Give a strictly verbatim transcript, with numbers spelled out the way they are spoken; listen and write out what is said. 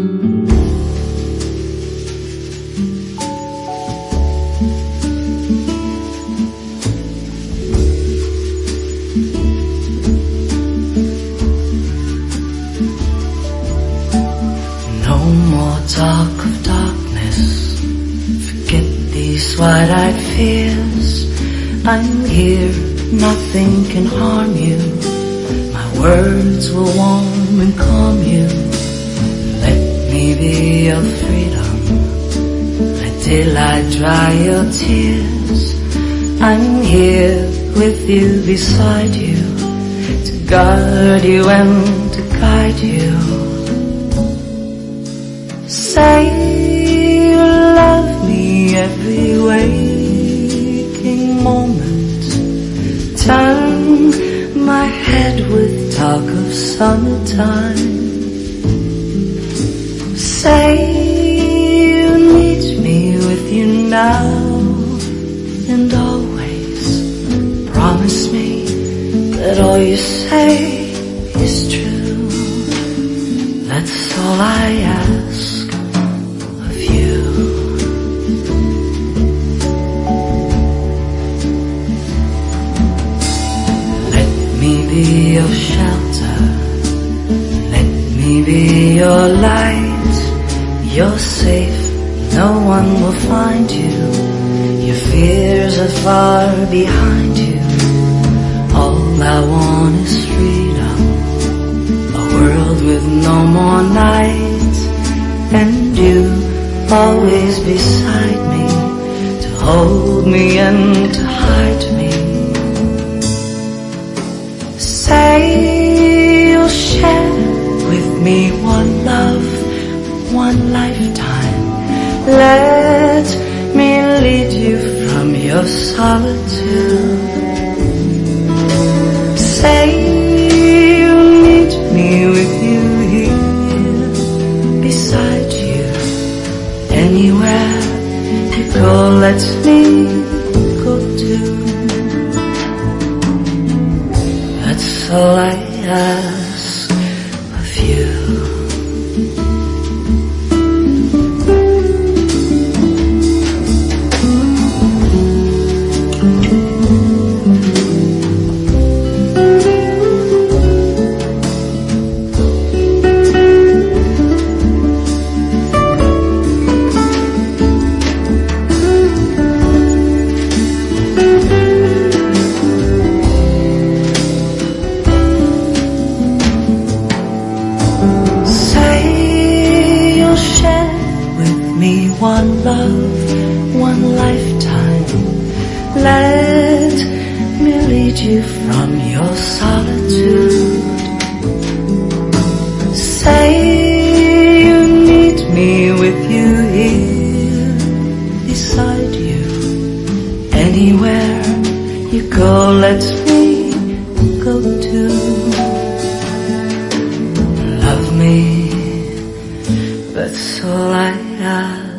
No more talk of darkness, forget these wide-eyed fears. I'm here, nothing can harm you, my words will warm and calm you. Let me be your freedom, until I dry your tears. I'm here with you, beside you, to guard you and to guide you. Say you love me every waking moment. Turn my head with talk of summertime. Say you need me with you now and always. Promise me that all you say is true. That's all I ask. Be your shelter, let me be your light. You're safe, no one will find you, your fears are far behind you. All I want is freedom, a world with no more night, and you always beside me, to hold me and to hide me. Say you'll share with me one love, one lifetime. Let me lead you from your solitude. Say you need me with you here, beside you. Anywhere you go, let me go too. That's all I ask of you. One love, one lifetime. Let me lead you from your solitude. Say you need me with you here, beside you. Anywhere you go, let me go too. Love me, that's all I ask.